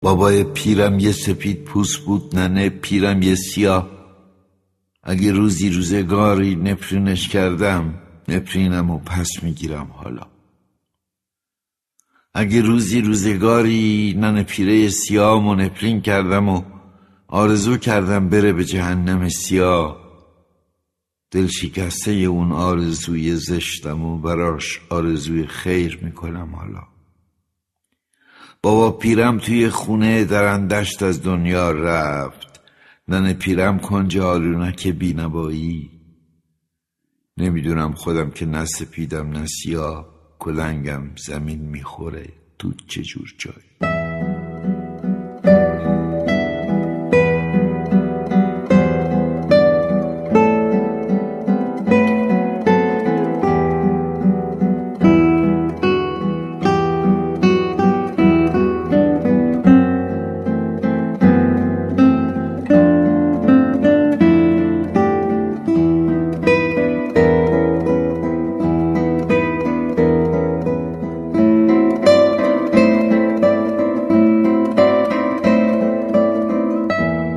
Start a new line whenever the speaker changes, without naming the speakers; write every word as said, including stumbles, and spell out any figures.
بابای پیرم یه سپید پوست بود، ننه پیرم یه سیاه. اگه روزی روزگاری نفرینش کردم، نفرینم و پس میگیرم حالا. اگه روزی روزگاری ننه پیره سیاه و نفرین کردم و آرزو کردم بره به جهنم سیاه، دل شکسته اون آرزوی زشتم و براش آرزوی خیر میکنم حالا. بابا پیرم توی خونه درندشت از دنیا رفت، ننه پیرم کنج آلونک بینوایی. نمیدونم خودم که نه سپیدم نه سیاه، کلنگم زمین میخوره تو چجور جایی.